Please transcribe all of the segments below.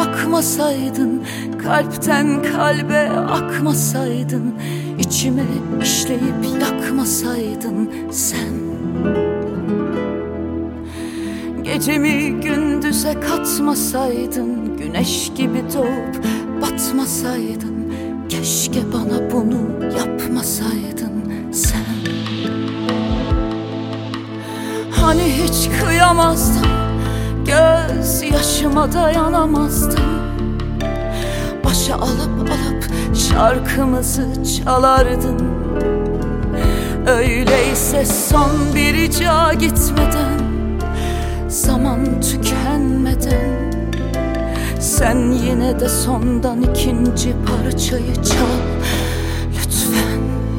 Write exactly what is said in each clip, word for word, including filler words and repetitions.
bakmasaydın, kalpten kalbe akmasaydın, içime işleyip yakmasaydın sen. Gecemi gündüze katmasaydın, güneş gibi doğup batmasaydın, keşke bana bunu yapmasaydın sen. Hani hiç kıyamazdım, göz yaşıma dayanamazdım, başa alıp alıp şarkımızı çalardın. Öyleyse son bir rica gitmeden, zaman tükenmeden, sen yine de sondan ikinci parçayı çal lütfen.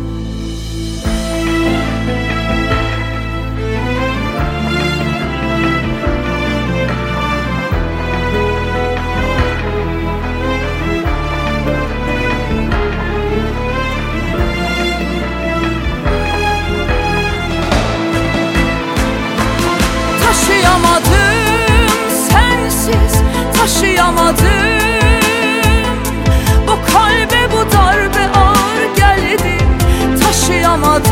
Taşıyamadım sensiz, taşıyamadım. Bu kalbe bu darbe ağır geldi, taşıyamadım.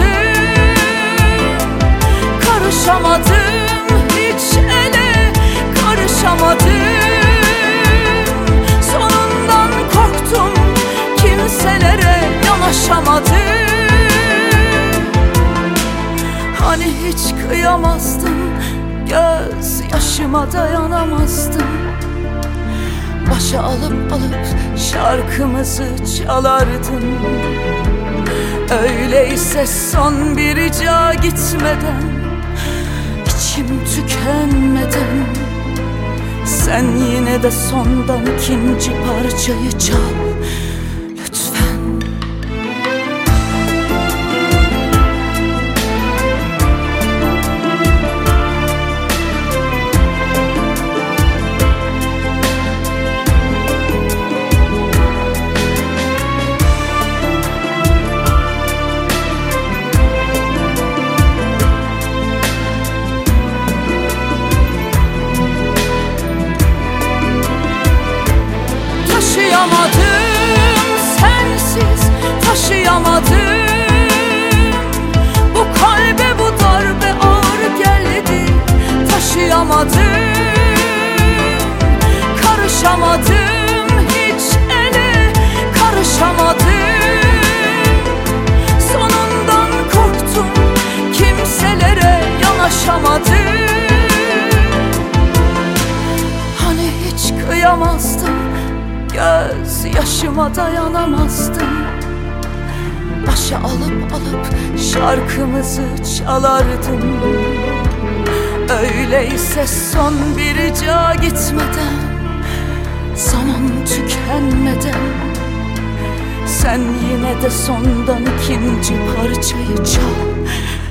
Karışamadım, hiç ele karışamadım. Sonundan korktum, kimselere yanaşamadım. Hani hiç kıyamazdım, göz yaşıma dayanamazdım, başa alıp alıp şarkımızı çalardın. Öyleyse son bir rica gitmeden, içim tükenmeden, sen yine de sondan ikinci parçayı çal lütfen. Taşıyamadım sensiz, taşıyamadım. Bu kalbe bu darbe ağır geldi, taşıyamadım. Karışamadım, hiç ele karışamadım. Sonundan korktum, kimselere yanaşamadım. Hani hiç kıyamazdım, göz yaşıma dayanamazdım, başa alıp alıp şarkımızı çalardın. Öyleyse son bir rica gitmeden, zaman tükenmeden, sen yine de sondan ikinci parçayı çal